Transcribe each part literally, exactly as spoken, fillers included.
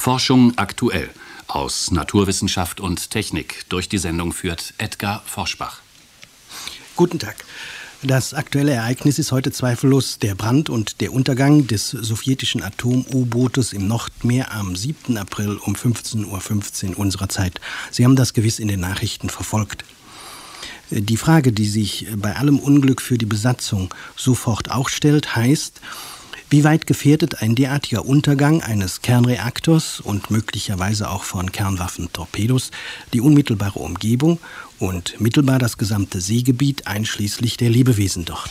Forschung aktuell. Aus Naturwissenschaft und Technik. Durch die Sendung führt Edgar Forschbach. Guten Tag. Das aktuelle Ereignis ist heute zweifellos der Brand und der Untergang des sowjetischen Atom-U-Bootes im Nordmeer am siebten April um fünfzehn Uhr fünfzehn unserer Zeit. Sie haben das gewiss in den Nachrichten verfolgt. Die Frage, die sich bei allem Unglück für die Besatzung sofort auch stellt, heißt: Wie weit gefährdet ein derartiger Untergang eines Kernreaktors und möglicherweise auch von Kernwaffentorpedos die unmittelbare Umgebung und mittelbar das gesamte Seegebiet einschließlich der Lebewesen dort?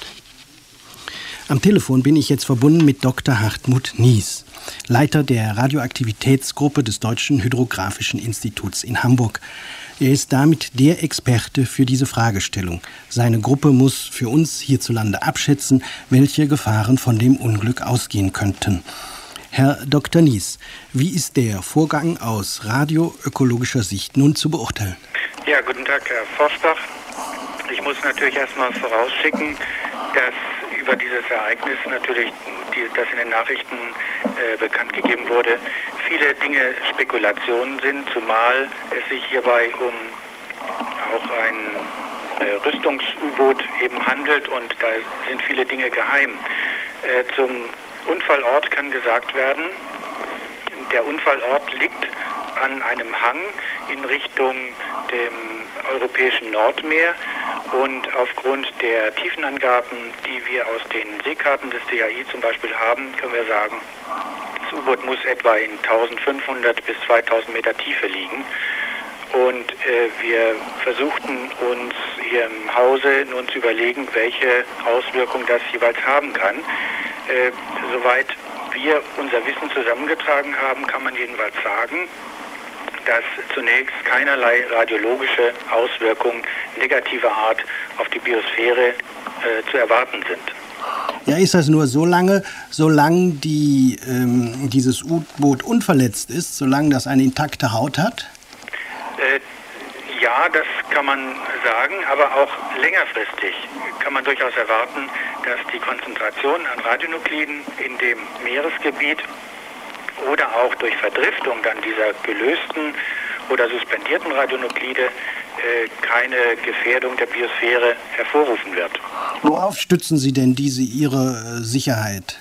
Am Telefon bin ich jetzt verbunden mit Doktor Hartmut Nies, Leiter der Radioaktivitätsgruppe des Deutschen Hydrographischen Instituts in Hamburg. Er ist damit der Experte für diese Fragestellung. Seine Gruppe muss für uns hierzulande abschätzen, welche Gefahren von dem Unglück ausgehen könnten. Herr Doktor Nies, wie ist der Vorgang aus radioökologischer Sicht nun zu beurteilen? Ja, guten Tag, Herr Forschbach. Ich muss natürlich erstmal vorausschicken, dass über dieses Ereignis natürlich, die, das in den Nachrichten äh, bekannt gegeben wurde, viele Dinge Spekulationen sind, zumal es sich hierbei um auch ein äh, Rüstungs-U-Boot eben handelt und da sind viele Dinge geheim. Äh, zum Unfallort kann gesagt werden, der Unfallort liegt an einem Hang in Richtung dem europäischen Nordmeer und aufgrund der Tiefenangaben, die wir aus den Seekarten des D A I zum Beispiel haben, können wir sagen, das U-Boot muss etwa in eintausendfünfhundert bis zweitausend Meter Tiefe liegen. Und äh, wir versuchten uns hier im Hause nun zu überlegen, welche Auswirkung das jeweils haben kann. Äh, soweit wir unser Wissen zusammengetragen haben, kann man jedenfalls sagen, dass zunächst keinerlei radiologische Auswirkungen negativer Art auf die Biosphäre äh, zu erwarten sind. Ja, ist das nur so lange, solange die, ähm, dieses U-Boot unverletzt ist, solange das eine intakte Haut hat? Äh, ja, das kann man sagen, aber auch längerfristig kann man durchaus erwarten, dass die Konzentration an Radionukliden in dem Meeresgebiet oder auch durch Verdriftung dann dieser gelösten oder suspendierten Radionuklide äh, keine Gefährdung der Biosphäre hervorrufen wird. Worauf stützen Sie denn diese Ihre äh, Sicherheit?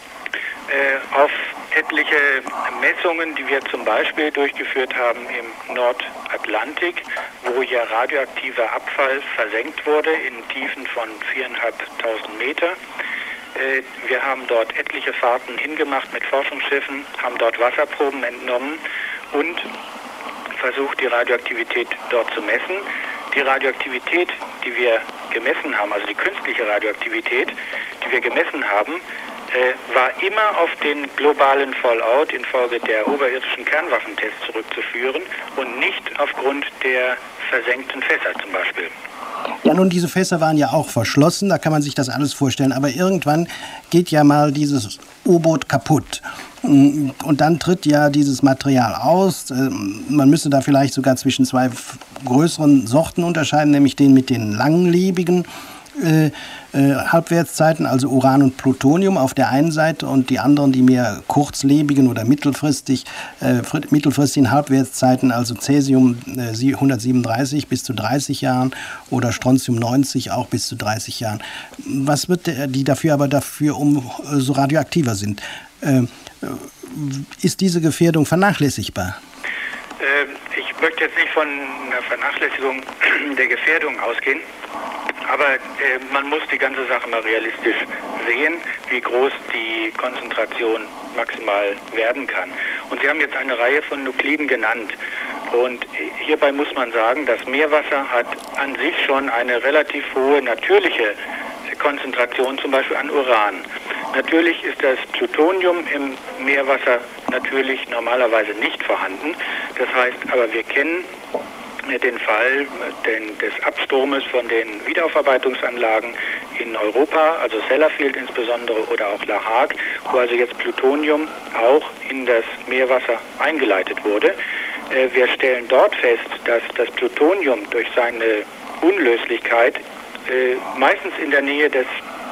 Äh, auf etliche Messungen, die wir zum Beispiel durchgeführt haben im Nordatlantik, wo ja radioaktiver Abfall versenkt wurde in Tiefen von viertausendfünfhundert Meter. Wir haben dort etliche Fahrten hingemacht mit Forschungsschiffen, haben dort Wasserproben entnommen und versucht, die Radioaktivität dort zu messen. Die Radioaktivität, die wir gemessen haben, also die künstliche Radioaktivität, die wir gemessen haben, äh, war immer auf den globalen Fallout infolge der oberirdischen Kernwaffentests zurückzuführen und nicht aufgrund der versenkten Fässer zum Beispiel. Ja, nun, diese Fässer waren ja auch verschlossen, da kann man sich das alles vorstellen. Aber irgendwann geht ja mal dieses U-Boot kaputt. Und dann tritt ja dieses Material aus. Man müsste da vielleicht sogar zwischen zwei größeren Sorten unterscheiden, nämlich den mit den langlebigen äh, äh, Halbwertszeiten, also Uran und Plutonium auf der einen Seite und die anderen, die mehr kurzlebigen oder mittelfristig, äh, mittelfristigen Halbwertszeiten, also Cäsium äh, hundertsiebenunddreißig bis zu dreißig Jahren oder Strontium neunzig auch bis zu dreißig Jahren. Was wird der, die dafür aber dafür um äh, so radioaktiver sind? Äh, ist diese Gefährdung vernachlässigbar? Äh, ich möchte jetzt nicht von einer Vernachlässigung der Gefährdung ausgehen. Aber äh, man muss die ganze Sache mal realistisch sehen, wie groß die Konzentration maximal werden kann. Und Sie haben jetzt eine Reihe von Nukliden genannt. Und hierbei muss man sagen, das Meerwasser hat an sich schon eine relativ hohe natürliche Konzentration, zum Beispiel an Uran. Natürlich ist das Plutonium im Meerwasser natürlich normalerweise nicht vorhanden. Das heißt aber, wir kennen den Fall den, des Absturmes von den Wiederaufarbeitungsanlagen in Europa, also Sellafield insbesondere oder auch La Hague, wo also jetzt Plutonium auch in das Meerwasser eingeleitet wurde. Äh, wir stellen dort fest, dass das Plutonium durch seine Unlöslichkeit äh, meistens in der Nähe des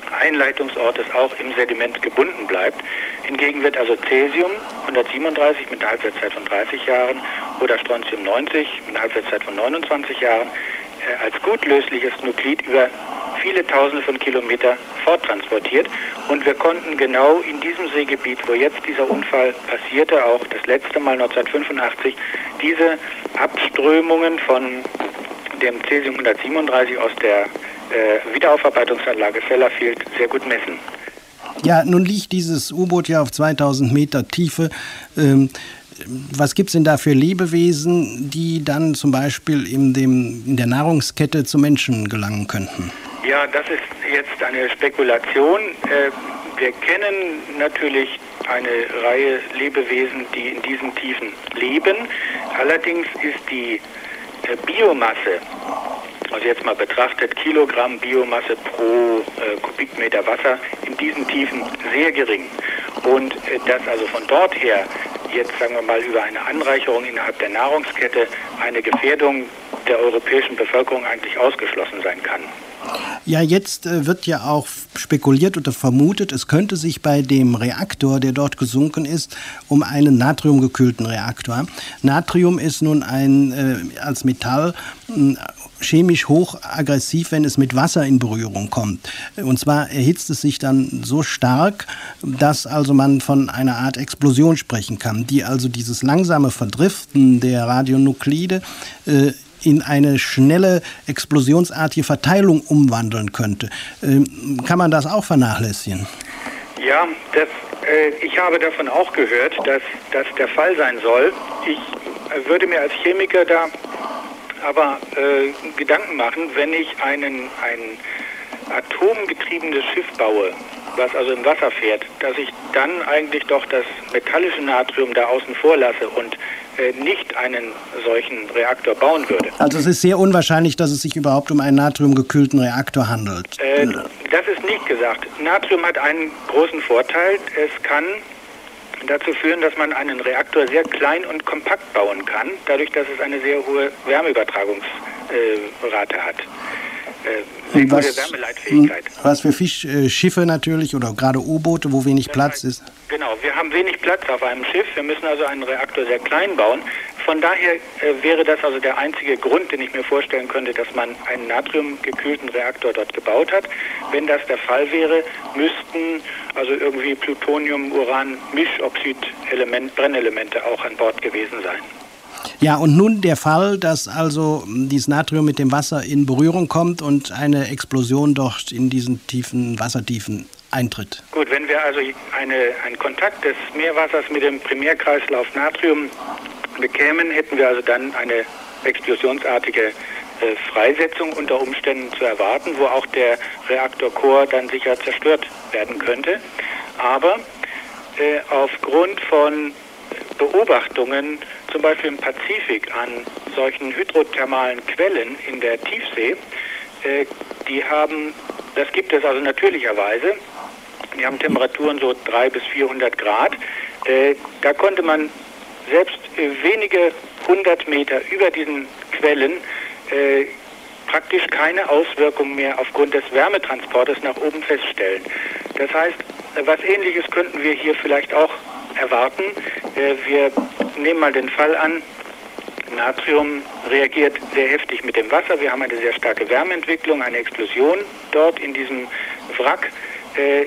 Einleitungsortes auch im Sediment gebunden bleibt. Hingegen wird also Cäsium hundertsiebenunddreißig mit einer Halbwertszeit von dreißig Jahren oder Strontium neunzig mit einer Halbwertszeit von neunundzwanzig Jahren äh, als gut lösliches Nuklid über viele Tausende von Kilometern forttransportiert. Und wir konnten genau in diesem Seegebiet, wo jetzt dieser Unfall passierte, auch das letzte Mal neunzehnhundertfünfundachtzig, diese Abströmungen von dem Cäsium hundertsiebenunddreißig aus der äh, Wiederaufarbeitungsanlage Sellafield sehr gut messen. Ja, nun liegt dieses U-Boot ja auf zweitausend Meter Tiefe. Ähm, was gibt es denn da für Lebewesen, die dann zum Beispiel in, dem, in der Nahrungskette zu Menschen gelangen könnten? Ja, das ist jetzt eine Spekulation. Äh, wir kennen natürlich eine Reihe Lebewesen, die in diesen Tiefen leben. Allerdings ist die äh, Biomasse, also jetzt mal betrachtet, Kilogramm Biomasse pro äh, Kubikmeter Wasser in diesen Tiefen sehr gering. Und äh, dass also von dort her jetzt, sagen wir mal, über eine Anreicherung innerhalb der Nahrungskette eine Gefährdung der europäischen Bevölkerung eigentlich ausgeschlossen sein kann. Ja, jetzt äh, wird ja auch spekuliert oder vermutet, es könnte sich bei dem Reaktor, der dort gesunken ist, um einen natriumgekühlten Reaktor. Natrium ist nun ein äh, als Metall äh, chemisch hochaggressiv, wenn es mit Wasser in Berührung kommt. Und zwar erhitzt es sich dann so stark, dass also man von einer Art Explosion sprechen kann, die also dieses langsame Verdriften der Radionuklide äh, in eine schnelle, explosionsartige Verteilung umwandeln könnte. Ähm, kann man das auch vernachlässigen? Ja, das, äh, ich habe davon auch gehört, dass das der Fall sein soll. Ich äh, würde mir als Chemiker da aber äh, Gedanken machen, wenn ich einen, ein atomgetriebenes Schiff baue, was also im Wasser fährt, dass ich dann eigentlich doch das metallische Natrium da außen vor lasse und äh, nicht einen solchen Reaktor bauen würde. Also es ist sehr unwahrscheinlich, dass es sich überhaupt um einen natriumgekühlten Reaktor handelt. Äh, das ist nicht gesagt. Natrium hat einen großen Vorteil. Es kann dazu führen, dass man einen Reaktor sehr klein und kompakt bauen kann, dadurch, dass es eine sehr hohe Wärmeübertragungsrate äh, hat. Äh, sehr was, gute Wärmeleitfähigkeit. Was für Fischschiffe natürlich oder gerade U-Boote, wo wenig das Platz heißt, ist. Genau, wir haben wenig Platz auf einem Schiff. Wir müssen also einen Reaktor sehr klein bauen. Von daher äh, wäre das also der einzige Grund, den ich mir vorstellen könnte, dass man einen natriumgekühlten Reaktor dort gebaut hat. Wenn das der Fall wäre, müssten also irgendwie Plutonium, Uran, Mischoxid-Element, Brennelemente auch an Bord gewesen sein. Ja, und nun der Fall, dass also dieses Natrium mit dem Wasser in Berührung kommt und eine Explosion dort in diesen tiefen Wassertiefen eintritt. Gut, wenn wir also eine, einen Kontakt des Meerwassers mit dem Primärkreislauf Natrium bekämen, hätten wir also dann eine explosionsartige äh, Freisetzung unter Umständen zu erwarten, wo auch der Reaktorcore dann sicher zerstört werden könnte. Aber äh, aufgrund von Beobachtungen, zum Beispiel im Pazifik, an solchen hydrothermalen Quellen in der Tiefsee, äh, die haben, das gibt es also natürlicherweise, die haben Temperaturen so dreihundert bis vierhundert Grad, äh, da konnte man selbst äh, wenige hundert Meter über diesen Quellen äh, praktisch keine Auswirkung mehr aufgrund des Wärmetransportes nach oben feststellen. Das heißt, was Ähnliches könnten wir hier vielleicht auch erwarten. Äh, wir nehmen mal den Fall an, Natrium reagiert sehr heftig mit dem Wasser. Wir haben eine sehr starke Wärmeentwicklung, eine Explosion dort in diesem Wrack. Äh,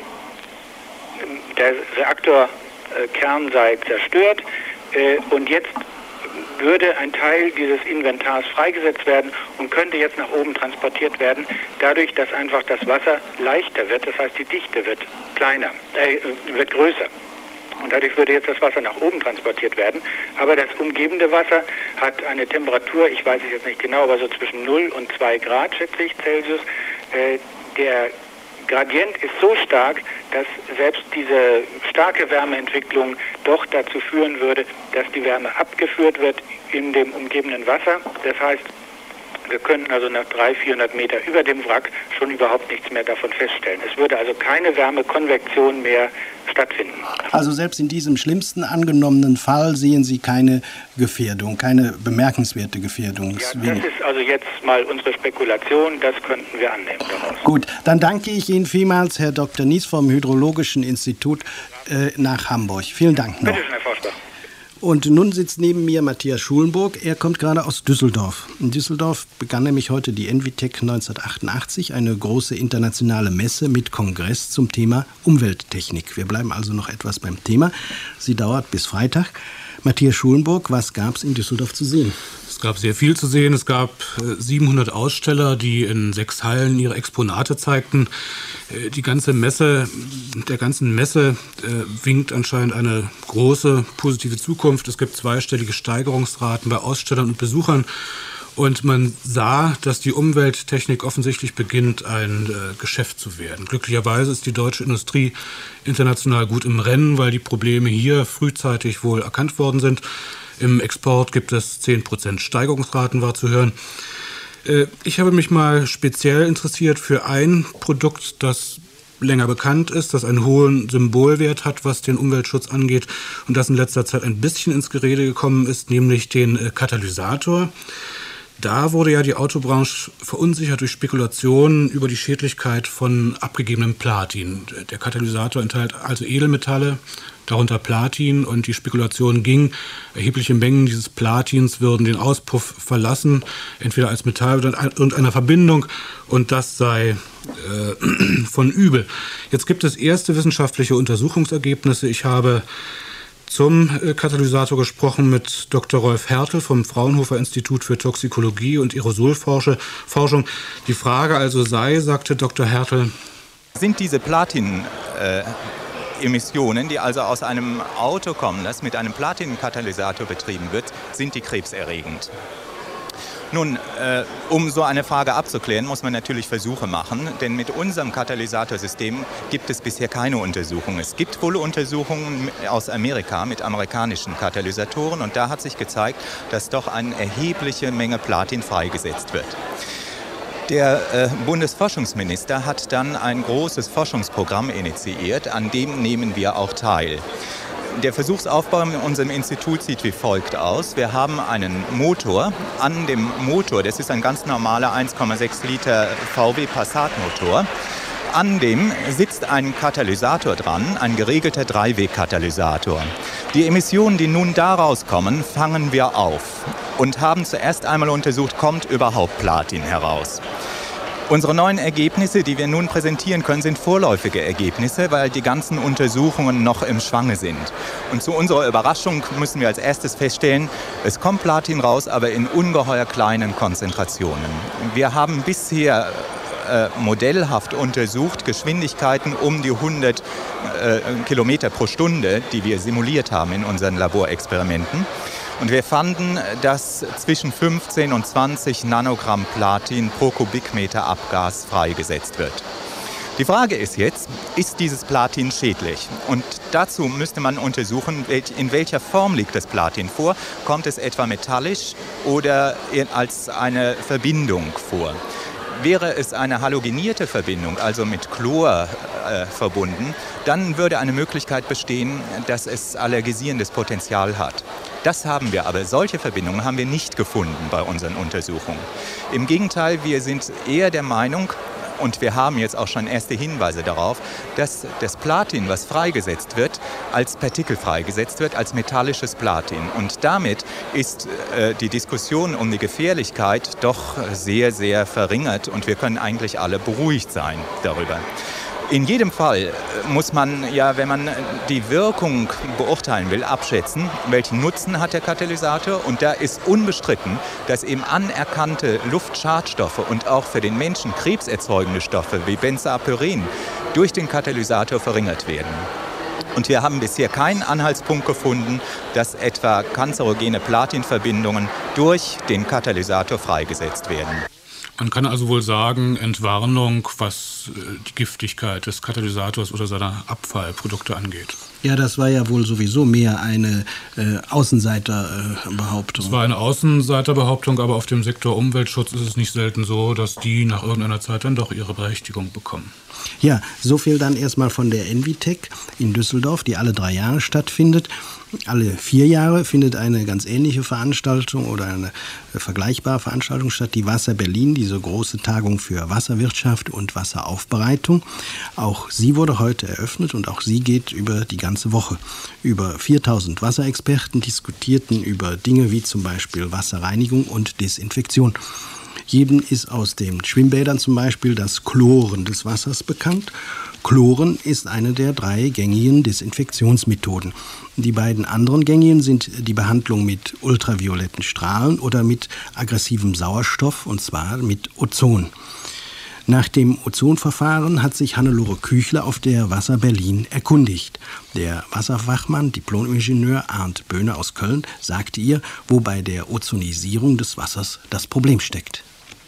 der Reaktorkern sei zerstört äh, und jetzt würde ein Teil dieses Inventars freigesetzt werden und könnte jetzt nach oben transportiert werden, dadurch, dass einfach das Wasser leichter wird, das heißt die Dichte wird kleiner, äh, wird größer. Und dadurch würde jetzt das Wasser nach oben transportiert werden. Aber das umgebende Wasser hat eine Temperatur, ich weiß es jetzt nicht genau, aber so zwischen null und zwei Grad, schätze ich, Celsius. Äh, der Gradient ist so stark, dass selbst diese starke Wärmeentwicklung doch dazu führen würde, dass die Wärme abgeführt wird in dem umgebenden Wasser. Das heißt, Wir könnten also nach dreihundert, vierhundert Meter über dem Wrack schon überhaupt nichts mehr davon feststellen. Es würde also keine Wärmekonvektion mehr stattfinden. Also selbst in diesem schlimmsten angenommenen Fall sehen Sie keine Gefährdung, keine bemerkenswerte Gefährdung. Ja, das ist also jetzt mal unsere Spekulation, das könnten wir annehmen daraus. Gut, dann danke ich Ihnen vielmals, Herr Doktor Nies vom Hydrologischen Institut äh, nach Hamburg. Vielen Dank noch. Bitte schön, Herr Forster. Und nun sitzt neben mir Matthias Schulenburg. Er kommt gerade aus Düsseldorf. In Düsseldorf begann nämlich heute die Envitec neunzehnhundertachtundachtzig, eine große internationale Messe mit Kongress zum Thema Umwelttechnik. Wir bleiben also noch etwas beim Thema. Sie dauert bis Freitag. Matthias Schulenburg, was gab es in Düsseldorf zu sehen? Es gab sehr viel zu sehen. Es gab siebenhundert Aussteller, die in sechs Hallen ihre Exponate zeigten. Die ganze Messe, der ganzen Messe äh, winkt anscheinend eine große positive Zukunft. Es gibt zweistellige Steigerungsraten bei Ausstellern und Besuchern. Und man sah, dass die Umwelttechnik offensichtlich beginnt, ein äh, Geschäft zu werden. Glücklicherweise ist die deutsche Industrie international gut im Rennen, weil die Probleme hier frühzeitig wohl erkannt worden sind. Im Export gibt es zehn Prozent Steigerungsraten, war zu hören. Ich habe mich mal speziell interessiert für ein Produkt, das länger bekannt ist, das einen hohen Symbolwert hat, was den Umweltschutz angeht und das in letzter Zeit ein bisschen ins Gerede gekommen ist, nämlich den Katalysator. Da wurde ja die Autobranche verunsichert durch Spekulationen über die Schädlichkeit von abgegebenem Platin. Der Katalysator enthält also Edelmetalle, darunter Platin, und die Spekulation ging, erhebliche Mengen dieses Platins würden den Auspuff verlassen, entweder als Metall oder in irgendeiner Verbindung, und das sei äh, von übel. Jetzt gibt es erste wissenschaftliche Untersuchungsergebnisse. Ich habe zum Katalysator gesprochen mit Doktor Rolf Hertel vom Fraunhofer Institut für Toxikologie und Aerosolforschung. Die Frage also sei, sagte Doktor Hertel, sind diese Platin äh, Emissionen, die also aus einem Auto kommen, das mit einem Platinkatalysator betrieben wird, sind die krebserregend? Nun, äh, um so eine Frage abzuklären, muss man natürlich Versuche machen, denn mit unserem Katalysatorsystem gibt es bisher keine Untersuchungen. Es gibt wohl Untersuchungen aus Amerika mit amerikanischen Katalysatoren, und da hat sich gezeigt, dass doch eine erhebliche Menge Platin freigesetzt wird. Der äh, Bundesforschungsminister hat dann ein großes Forschungsprogramm initiiert, an dem nehmen wir auch teil. Der Versuchsaufbau in unserem Institut sieht wie folgt aus. Wir haben einen Motor. An dem Motor, das ist ein ganz normaler eins Komma sechs Liter V W Passat-Motor. An dem sitzt ein Katalysator dran, ein geregelter Dreiweg-Katalysator. Die Emissionen, die nun daraus kommen, fangen wir auf und haben zuerst einmal untersucht, kommt überhaupt Platin heraus. Unsere neuen Ergebnisse, die wir nun präsentieren können, sind vorläufige Ergebnisse, weil die ganzen Untersuchungen noch im Schwange sind. Und zu unserer Überraschung müssen wir als erstes feststellen, es kommt Platin raus, aber in ungeheuer kleinen Konzentrationen. Wir haben bisher äh, modellhaft untersucht Geschwindigkeiten um die hundert äh, Kilometer pro Stunde, die wir simuliert haben in unseren Laborexperimenten. Und wir fanden, dass zwischen fünfzehn und zwanzig Nanogramm Platin pro Kubikmeter Abgas freigesetzt wird. Die Frage ist jetzt, ist dieses Platin schädlich? Und dazu müsste man untersuchen, in welcher Form liegt das Platin vor. Kommt es etwa metallisch oder als eine Verbindung vor? Wäre es eine halogenierte Verbindung, also mit Chlor äh, verbunden, dann würde eine Möglichkeit bestehen, dass es allergisierendes Potenzial hat. Das haben wir aber, solche Verbindungen haben wir nicht gefunden bei unseren Untersuchungen. Im Gegenteil, wir sind eher der Meinung, und wir haben jetzt auch schon erste Hinweise darauf, dass das Platin, was freigesetzt wird, als Partikel freigesetzt wird, als metallisches Platin. Und damit ist äh, die Diskussion um die Gefährlichkeit doch sehr, sehr verringert, und wir können eigentlich alle beruhigt sein darüber. In jedem Fall muss man ja, wenn man die Wirkung beurteilen will, abschätzen, welchen Nutzen hat der Katalysator. Und da ist unbestritten, dass eben anerkannte Luftschadstoffe und auch für den Menschen krebserzeugende Stoffe wie Benzapyren durch den Katalysator verringert werden. Und wir haben bisher keinen Anhaltspunkt gefunden, dass etwa kanzerogene Platinverbindungen durch den Katalysator freigesetzt werden. Man kann also wohl sagen, Entwarnung, was was die Giftigkeit des Katalysators oder seiner Abfallprodukte angeht. Ja, das war ja wohl sowieso mehr eine äh, Außenseiterbehauptung. Es war eine Außenseiterbehauptung, aber auf dem Sektor Umweltschutz ist es nicht selten so, dass die nach irgendeiner Zeit dann doch ihre Berechtigung bekommen. Ja, so viel dann erstmal von der Envitec in Düsseldorf, die alle drei Jahre stattfindet. Alle vier Jahre findet eine ganz ähnliche Veranstaltung oder eine vergleichbare Veranstaltung statt, die Wasser Berlin, diese große Tagung für Wasserwirtschaft und Wasseraufbereitung. Auch sie wurde heute eröffnet und auch sie geht über die ganze Woche. Über viertausend Wasserexperten diskutierten über Dinge wie zum Beispiel Wasserreinigung und Desinfektion. Jedem ist aus den Schwimmbädern zum Beispiel das Chloren des Wassers bekannt. Chloren ist eine der drei gängigen Desinfektionsmethoden. Die beiden anderen gängigen sind die Behandlung mit ultravioletten Strahlen oder mit aggressivem Sauerstoff, und zwar mit Ozon. Nach dem Ozonverfahren hat sich Hannelore Küchler auf der Wasser Berlin erkundigt. Der Wasserfachmann, Diplomingenieur Arndt Böhne aus Köln, sagte ihr, wo bei der Ozonisierung des Wassers das Problem steckt.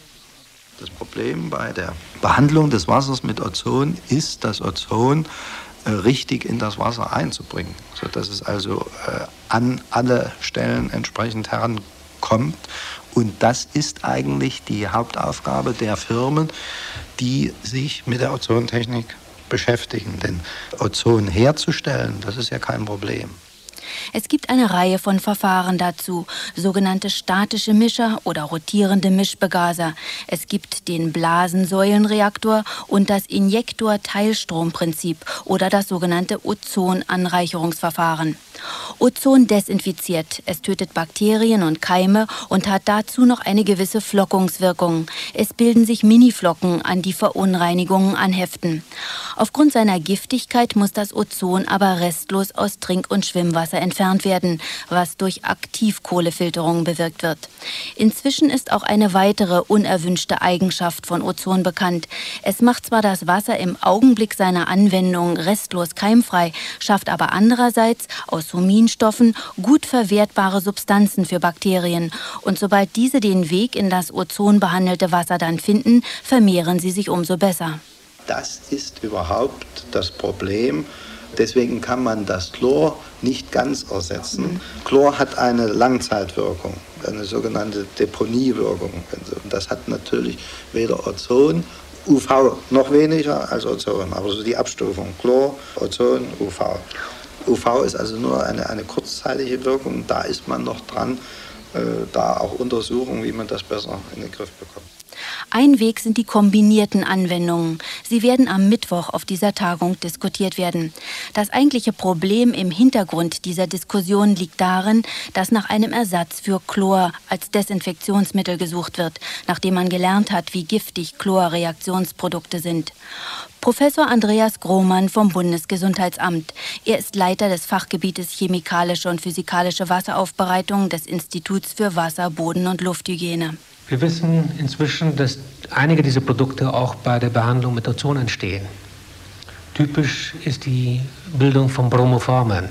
Das Problem bei der Behandlung des Wassers mit Ozon ist, das Ozon äh, richtig in das Wasser einzubringen, sodass es also äh, an alle Stellen entsprechend herankommt. Und das ist eigentlich die Hauptaufgabe der Firmen, die sich mit der Ozontechnik beschäftigen. Denn Ozon herzustellen, das ist ja kein Problem. Es gibt eine Reihe von Verfahren dazu, sogenannte statische Mischer oder rotierende Mischbegaser. Es gibt den Blasensäulenreaktor und das Injektor-Teilstromprinzip oder das sogenannte Ozonanreicherungsverfahren. Ozon desinfiziert, es tötet Bakterien und Keime und hat dazu noch eine gewisse Flockungswirkung. Es bilden sich Miniflocken, an die Verunreinigungen anheften. Aufgrund seiner Giftigkeit muss das Ozon aber restlos aus Trink- und Schwimmwasser entfernt werden, was durch Aktivkohlefilterung bewirkt wird. Inzwischen ist auch eine weitere unerwünschte Eigenschaft von Ozon bekannt. Es macht zwar das Wasser im Augenblick seiner Anwendung restlos keimfrei, schafft aber andererseits aus Huminstoffen gut verwertbare Substanzen für Bakterien. Und sobald diese den Weg in das ozonbehandelte Wasser dann finden, vermehren sie sich umso besser. Das ist überhaupt das Problem. Deswegen kann man das Chlor nicht ganz ersetzen. Mhm. Chlor hat eine Langzeitwirkung, eine sogenannte Deponiewirkung. Und das hat natürlich weder Ozon, U V noch weniger als Ozon, aber so die Abstufung Chlor, Ozon, U V. U V ist also nur eine, eine kurzzeitige Wirkung, da ist man noch dran, äh, da auch Untersuchungen, wie man das besser in den Griff bekommt. Ein Weg sind die kombinierten Anwendungen. Sie werden am Mittwoch auf dieser Tagung diskutiert werden. Das eigentliche Problem im Hintergrund dieser Diskussion liegt darin, dass nach einem Ersatz für Chlor als Desinfektionsmittel gesucht wird, nachdem man gelernt hat, wie giftig Chlorreaktionsprodukte sind. Professor Andreas Grohmann vom Bundesgesundheitsamt. Er ist Leiter des Fachgebietes Chemikalische und Physikalische Wasseraufbereitung des Instituts für Wasser-, Boden- und Lufthygiene. Wir wissen inzwischen, dass einige dieser Produkte auch bei der Behandlung mit Ozon entstehen. Typisch ist die Bildung von Bromoformen.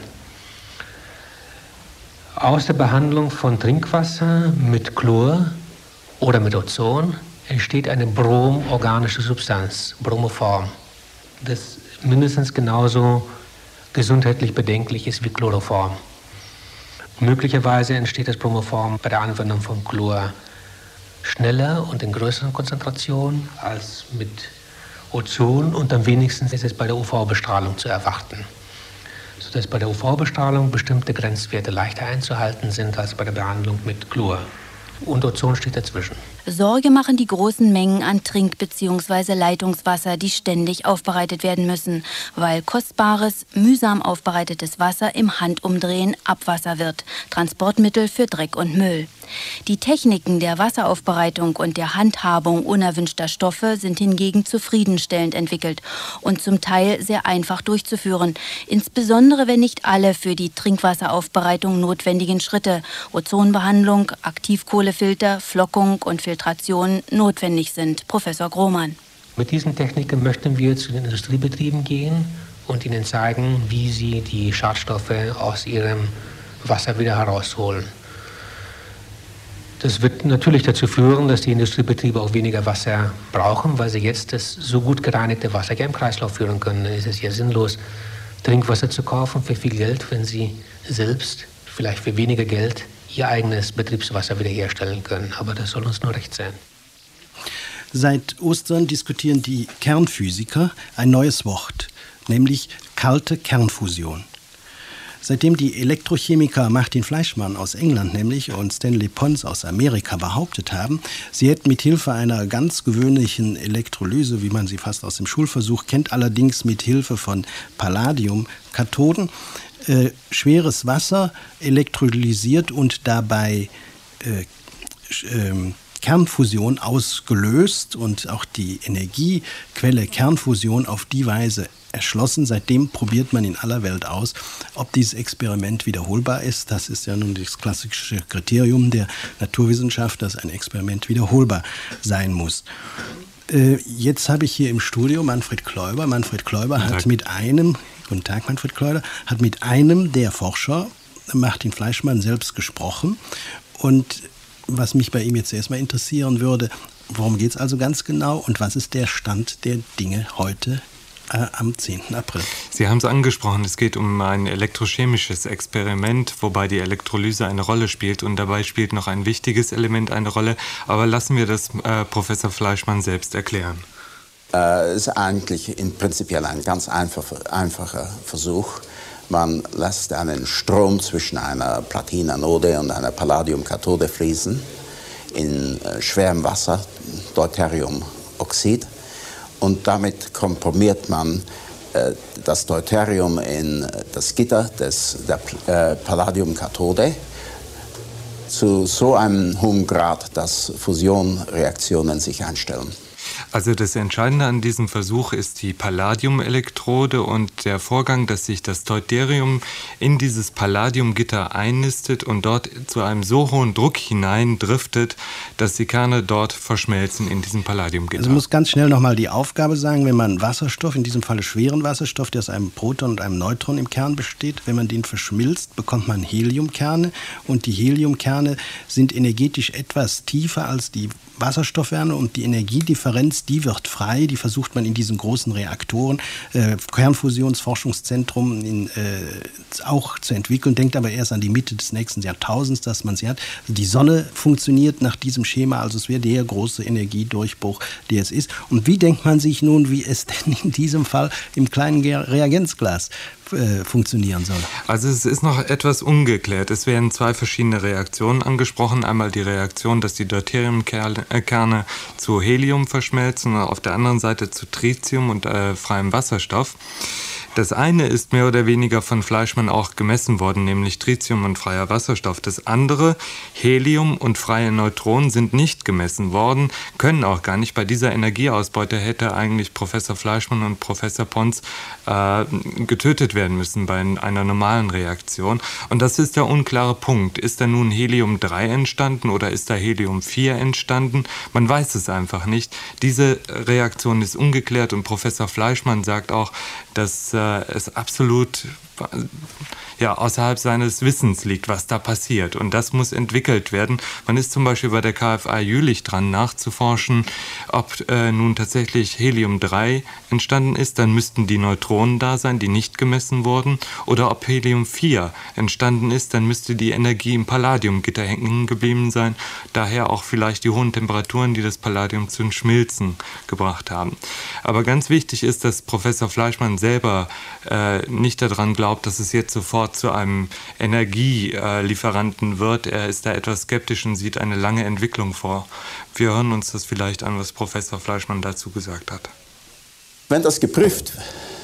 Aus der Behandlung von Trinkwasser mit Chlor oder mit Ozon entsteht eine bromorganische Substanz, Bromoform, das mindestens genauso gesundheitlich bedenklich ist wie Chloroform. Möglicherweise entsteht das Bromoform bei der Anwendung von Chlor schneller und in größeren Konzentrationen als mit Ozon und am wenigsten ist es bei der U V-Bestrahlung zu erwarten, sodass bei der U V-Bestrahlung bestimmte Grenzwerte leichter einzuhalten sind als bei der Behandlung mit Chlor. Und Ozon steht dazwischen. Sorge machen die großen Mengen an Trink- bzw. Leitungswasser, die ständig aufbereitet werden müssen, weil kostbares, mühsam aufbereitetes Wasser im Handumdrehen Abwasser wird, Transportmittel für Dreck und Müll. Die Techniken der Wasseraufbereitung und der Handhabung unerwünschter Stoffe sind hingegen zufriedenstellend entwickelt und zum Teil sehr einfach durchzuführen, insbesondere wenn nicht alle für die Trinkwasseraufbereitung notwendigen Schritte, Ozonbehandlung, Aktivkohlefilter, Flockung und Filtration notwendig sind. Professor Grohmann. Mit diesen Techniken möchten wir zu den Industriebetrieben gehen und ihnen zeigen, wie sie die Schadstoffe aus ihrem Wasser wieder herausholen. Das wird natürlich dazu führen, dass die Industriebetriebe auch weniger Wasser brauchen, weil sie jetzt das so gut gereinigte Wasser ja im Kreislauf führen können. Dann ist es ja sinnlos, Trinkwasser zu kaufen für viel Geld, wenn sie selbst vielleicht für weniger Geld ihr eigenes Betriebswasser wiederherstellen können. Aber das soll uns nur recht sein. Seit Ostern diskutieren die Kernphysiker ein neues Wort, nämlich kalte Kernfusion. Seitdem die Elektrochemiker Martin Fleischmann aus England nämlich und Stanley Pons aus Amerika behauptet haben, sie hätten mit Hilfe einer ganz gewöhnlichen Elektrolyse, wie man sie fast aus dem Schulversuch kennt, allerdings mit Hilfe von Palladiumkathoden, äh, schweres Wasser elektrolysiert und dabei äh, äh, Kernfusion ausgelöst und auch die Energiequelle Kernfusion auf die Weise erschlossen. Seitdem probiert man in aller Welt aus, ob dieses Experiment wiederholbar ist. Das ist ja nun das klassische Kriterium der Naturwissenschaft, dass ein Experiment wiederholbar sein muss. Äh, jetzt habe ich hier im Studio Manfred Kläuber. Manfred Kläuber hat mit einem, guten Tag Manfred Kläuber, hat mit einem der Forscher, Martin Fleischmann, selbst gesprochen. Und was mich bei ihm jetzt erstmal interessieren würde, worum geht es also ganz genau und was ist der Stand der Dinge heute äh, am zehnten April? Sie haben es angesprochen, es geht um ein elektrochemisches Experiment, wobei die Elektrolyse eine Rolle spielt und dabei spielt noch ein wichtiges Element eine Rolle, aber lassen wir das äh, Professor Fleischmann selbst erklären. Es ist eigentlich in prinzipiell ein ganz einfacher, einfacher Versuch. Man lässt einen Strom zwischen einer Platinanode und einer Palladiumkathode fließen in äh, schwerem Wasser, Deuteriumoxid. Und damit komprimiert man äh, das Deuterium in das Gitter des, der äh, Palladiumkathode zu so einem hohen Grad, dass Fusionreaktionen sich einstellen. Also das Entscheidende an diesem Versuch ist die Palladiumelektrode und der Vorgang, dass sich das Deuterium in dieses Palladiumgitter einnistet und dort zu einem so hohen Druck hineindriftet, dass die Kerne dort verschmelzen in diesem Palladiumgitter. Also ich muss ganz schnell nochmal die Aufgabe sagen, wenn man Wasserstoff, in diesem Falle schweren Wasserstoff, der aus einem Proton und einem Neutron im Kern besteht, wenn man den verschmilzt, bekommt man Heliumkerne und die Heliumkerne sind energetisch etwas tiefer als die Wasserstoffkerne und die Energiedifferenz, die wird frei, die versucht man in diesen großen Reaktoren, äh, Kernfusionsforschungszentrum in, äh, auch zu entwickeln, denkt aber erst an die Mitte des nächsten Jahrtausends, dass man sie hat. Die Sonne funktioniert nach diesem Schema, also es wäre der große Energiedurchbruch, der es ist. Und wie denkt man sich nun, wie es denn in diesem Fall im kleinen Reagenzglas äh, funktionieren soll? Also es ist noch etwas ungeklärt. Es werden zwei verschiedene Reaktionen angesprochen. Einmal die Reaktion, dass die Deuteriumkerne zu Helium verschmelzen und auf der anderen Seite zu Tritium und äh, freiem Wasserstoff. Das eine ist mehr oder weniger von Fleischmann auch gemessen worden, nämlich Tritium und freier Wasserstoff. Das andere, Helium und freie Neutronen, sind nicht gemessen worden, können auch gar nicht. Bei dieser Energieausbeute hätte eigentlich Professor Fleischmann und Professor Pons äh, getötet werden müssen bei einer normalen Reaktion. Und das ist der unklare Punkt. Ist da nun Helium drei entstanden oder ist da Helium vier entstanden? Man weiß es einfach nicht. Diese Reaktion ist ungeklärt und Professor Fleischmann sagt auch, dass äh, es absolut ja, außerhalb seines Wissens liegt, was da passiert. Und das muss entwickelt werden. Man ist zum Beispiel bei der K F A Jülich dran, nachzuforschen, ob äh, nun tatsächlich Helium drei entstanden ist. Dann müssten die Neutronen da sein, die nicht gemessen wurden. Oder ob Helium vier entstanden ist, dann müsste die Energie im Palladiumgitter hängen geblieben sein. Daher auch vielleicht die hohen Temperaturen, die das Palladium zum Schmilzen gebracht haben. Aber ganz wichtig ist, dass Professor Fleischmann selber äh, nicht daran glaubt, dass es jetzt sofort zu einem Energielieferanten wird. Er ist da etwas skeptisch und sieht eine lange Entwicklung vor. Wir hören uns das vielleicht an, was Professor Fleischmann dazu gesagt hat. Wenn das geprüft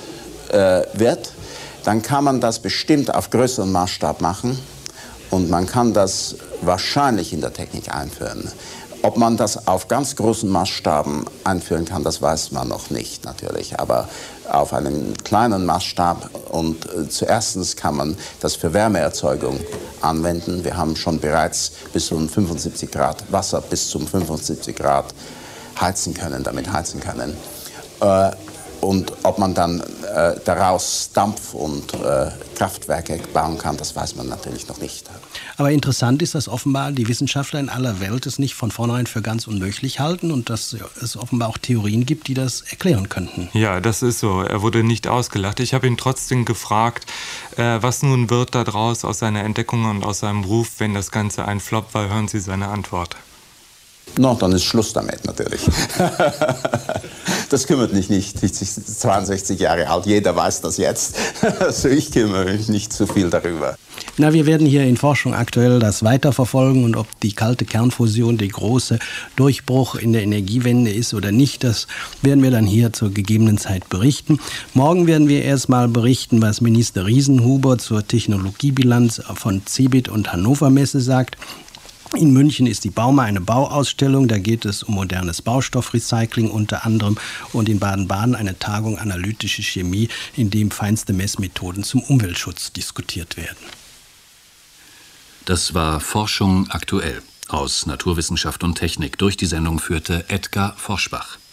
äh, wird, dann kann man das bestimmt auf größeren Maßstab machen und man kann das wahrscheinlich in der Technik einführen. Ob man das auf ganz großen Maßstaben einführen kann, das weiß man noch nicht natürlich, aber auf einem kleinen Maßstab und äh, zuerstens kann man das für Wärmeerzeugung anwenden. Wir haben schon bereits bis zu fünfundsiebzig Grad Wasser bis zu fünfundsiebzig Grad heizen können, damit heizen können. Äh, und ob man dann äh, daraus Dampf- und äh, Kraftwerke bauen kann, das weiß man natürlich noch nicht. Aber interessant ist, dass offenbar die Wissenschaftler in aller Welt es nicht von vornherein für ganz unmöglich halten und dass es offenbar auch Theorien gibt, die das erklären könnten. Ja, das ist so. Er wurde nicht ausgelacht. Ich habe ihn trotzdem gefragt, äh, was nun wird daraus aus seiner Entdeckung und aus seinem Ruf, wenn das Ganze ein Flop war. Hören Sie seine Antwort. No, dann ist Schluss damit natürlich. Das kümmert mich nicht. Ich bin zweiundsechzig Jahre alt, jeder weiß das jetzt. Also ich kümmere mich nicht zu viel darüber. Na, wir werden hier in Forschung aktuell das weiterverfolgen und ob die kalte Kernfusion der große Durchbruch in der Energiewende ist oder nicht, das werden wir dann hier zur gegebenen Zeit berichten. Morgen werden wir erstmal berichten, was Minister Riesenhuber zur Technologiebilanz von CeBIT und Hannover Messe sagt. In München ist die Bauma eine Bauausstellung, da geht es um modernes Baustoffrecycling unter anderem und in Baden-Baden eine Tagung Analytische Chemie, in dem feinste Messmethoden zum Umweltschutz diskutiert werden. Das war Forschung aktuell aus Naturwissenschaft und Technik. Durch die Sendung führte Edgar Forschbach.